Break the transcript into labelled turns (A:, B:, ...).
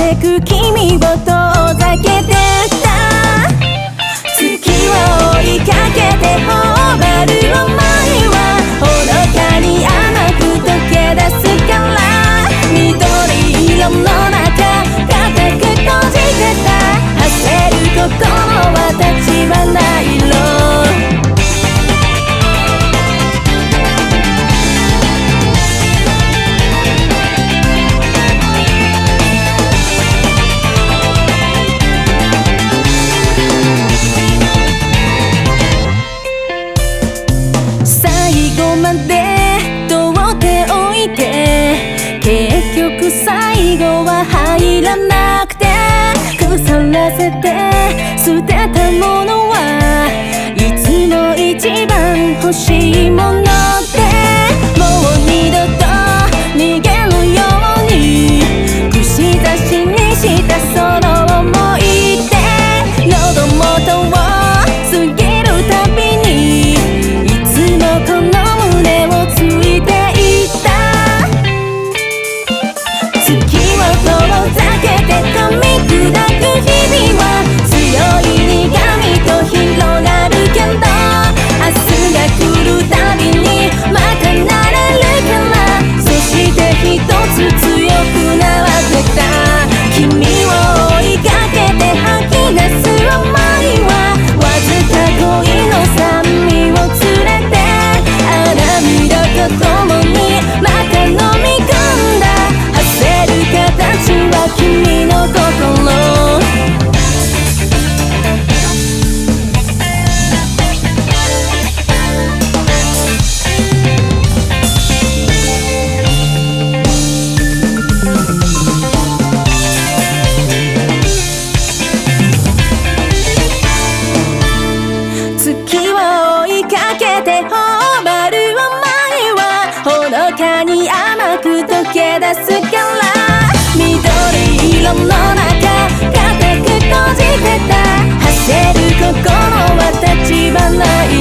A: てく君を遠ざけてた。月を追いかけて頬張る想いはほのかに甘く溶け出すから、緑色の中固く閉じてた焦る心は立ち花色。最後までどうっておいて結局最後は入らなくて、腐らせて捨てたものはいつも一番欲しいもので、もう二度と逃げるように串刺しにしたその想いで、喉元を過ぎるたびにいつもこの胸をついていた。月を遠ざけて噛み砕く日々は強い苦みと広がるけど、明日が来るたびにまたなれるから、そして一つ強くなってた。君を追いかけて吐き出す想いはわずか恋の酸味を連れて、涙と共にまた飲み込んだ。焦る形は君の心。月を追いかけて頬張る想いはほのかに甘く溶け出すから、緑色の中固く閉じてた焦る心は立ち花色。